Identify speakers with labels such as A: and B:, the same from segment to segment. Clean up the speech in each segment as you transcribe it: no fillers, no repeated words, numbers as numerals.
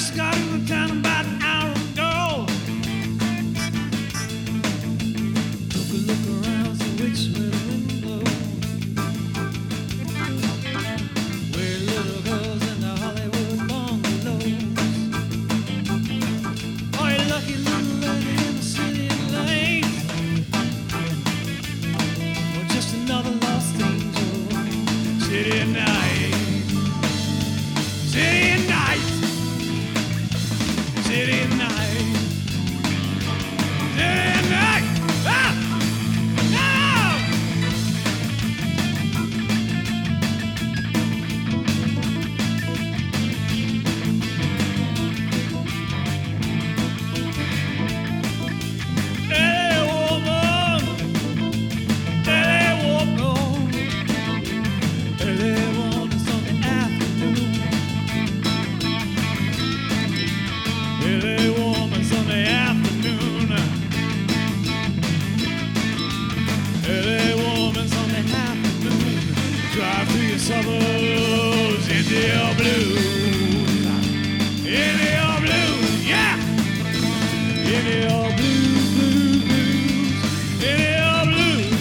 A: just got into town about an hour ago. Took a look around the which way the wind blows. We're little girls in the Hollywood bungalows. Oh, you lucky little lady in the city lane. Or just another lost angel. City night. City night. City night. City night. Ah! No! Hey, woman. Hey, woman. Hey, woman, Sunday afternoon. Hey, woman, Sunday afternoon. Hey, woman, Sunday afternoon. Drive to your suburbs into your blues. Into your blues, yeah. Into your blues, blues, blues. Into your blues.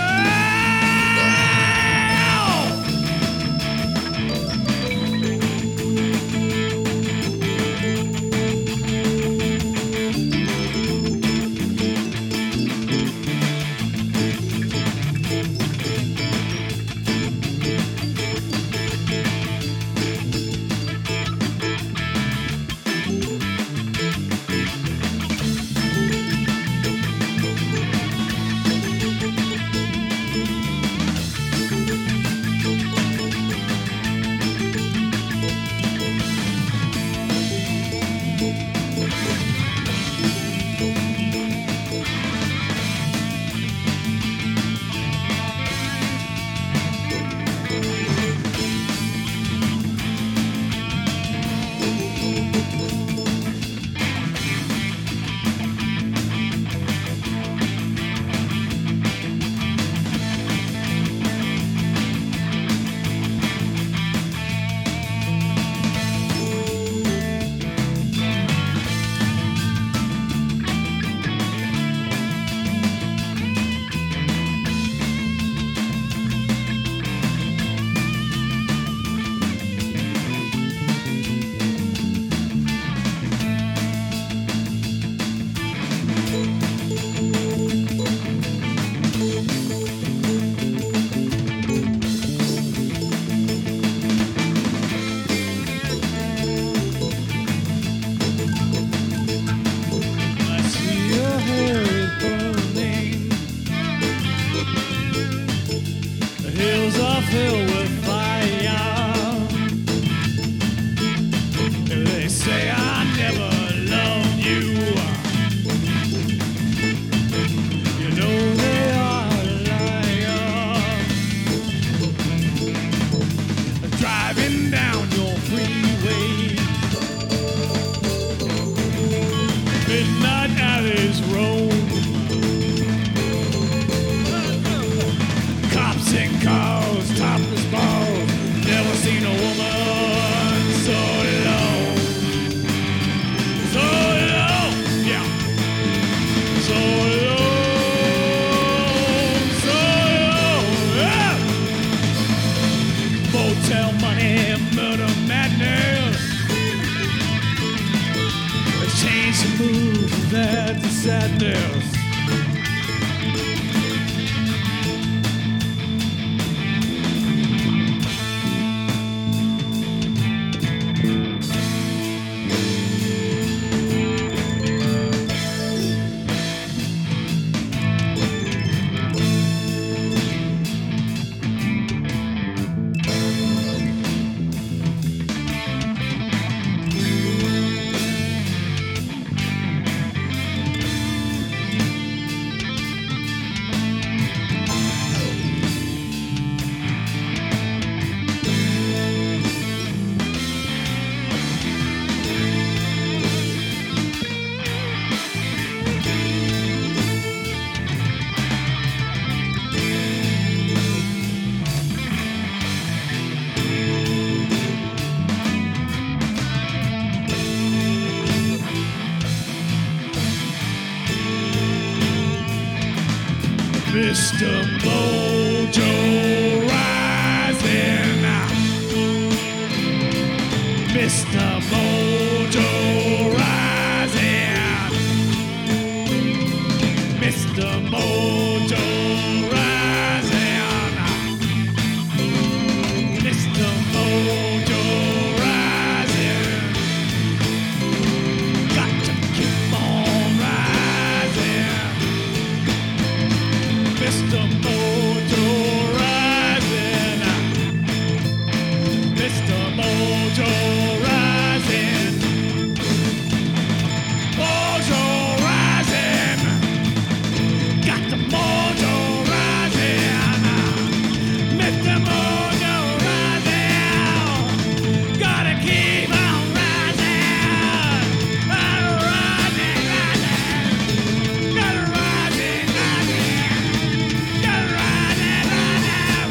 A: I see your hair is burning. The hills are filled with fire. They say I never loved you. You know they are liars. Driving down your freeway. Midnight alleys roam. Cops in cars, topless balls. Never seen a woman so low. So low, yeah. So low, so low, yeah. Motel money, murder madness. Change the mood from that to sadness. Mr. Mojo rising. Mr. Mojo rising. Mr. Mojo rising. Mr. Mojo rising. Got to keep on rising. Mr. Mojo rising. Mr. Mojo rising. Mojo rising. Got the mojo rising. Mr. Mojo rising. Gotta keep on rising. Rising, rising. Gotta rising, rising. Gotta rising, rising.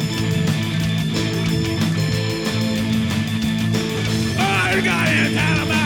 A: I got it,